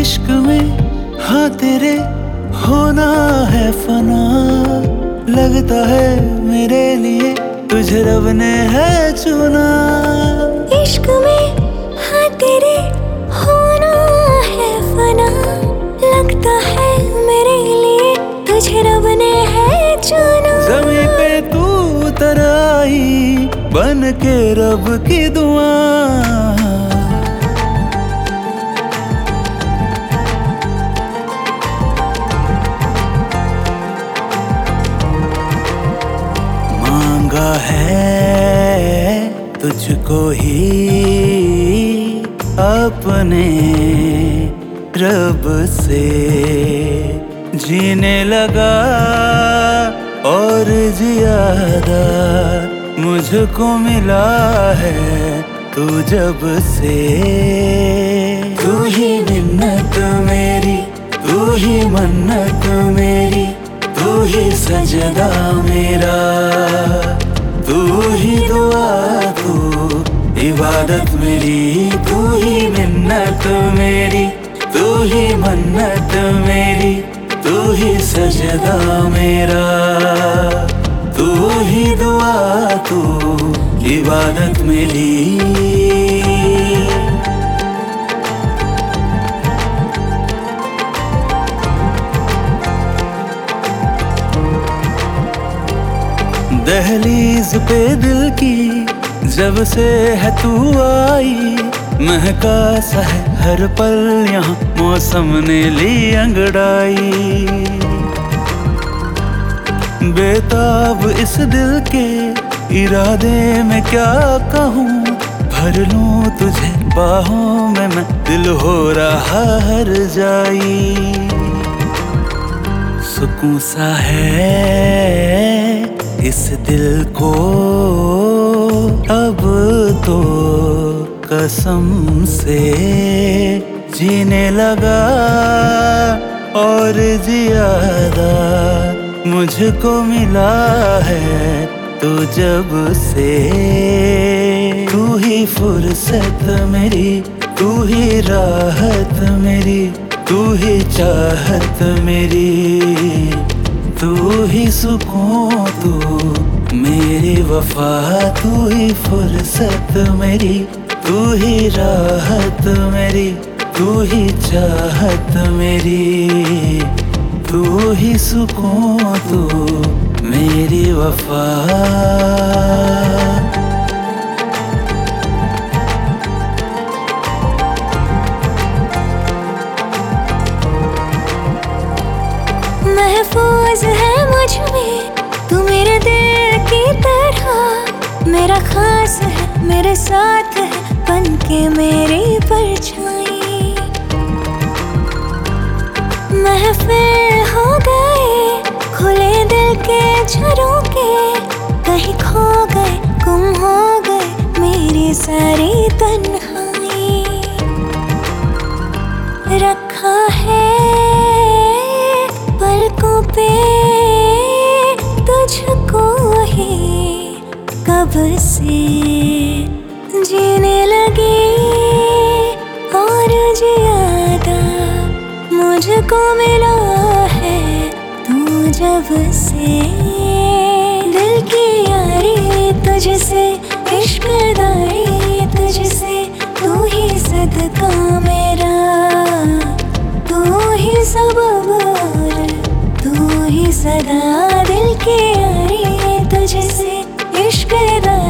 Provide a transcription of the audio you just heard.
इश्क में हाँ तेरे होना है फना, लगता है मेरे लिए तुझे रब ने है चुना। इश्क में हाँ तेरे होना है फना, लगता है मेरे लिए तुझे रब ने है चुना। ज़मीं पे तू उतर आई बन के रब की दुआ, मांगा है तुझको ही अपने रब से, जीने लगा और ज्यादा मुझको मिला है तू जब से। तू ही मिन्नत मेरी, तू ही मन्नत मेरी, तू ही सजदा मेरा, तू ही दुआ तू इबादत मेरी। तू ही मिन्नत मेरी, तू ही मन्नत मेरी, तू ही सजदा मेरा, तू ही दुआ तू इबादत मेरी। दहलीज पे दिल की जब से है तू आई, महका सा है हर पल यहाँ मौसम ने ली अंगड़ाई। बेताब इस दिल के इरादे में क्या कहूँ, भर लूँ तुझे बाहों में मैं, दिल हो रहा हर जाई। सुकून सा है इस दिल को अब तो कसम से, जीने लगा और ज्यादा मुझको मिला है तू जब से। तू ही फुर्सत मेरी, तू ही राहत मेरी, तू ही चाहत मेरी, तू ही सुकून तू मेरी वफा। तू ही फुर्सत मेरी, तू ही राहत मेरी, तू ही चाहत मेरी, तू ही सुकून तू मेरी वफा। महफूज है मुझ में तू मेरे दिल की तरह, मेरा खास है मेरे साथ है बन के मेरी परछाई। महफिल हो गए खुले दिल के झरोके, कहीं खो गए गुम हो गए मेरी सारी तन्हाई। रखा है पलकों पे तुझको ही कब से, जीने लगी और ज्यादा मुझको मिला है तू जब से। दिल की यारी तुझसे, इश्कदारी तुझसे, तू ही सदका मेरा, तू ही सबब और तू ही सदा। दिल की यारी तुझसे, इश्कदारी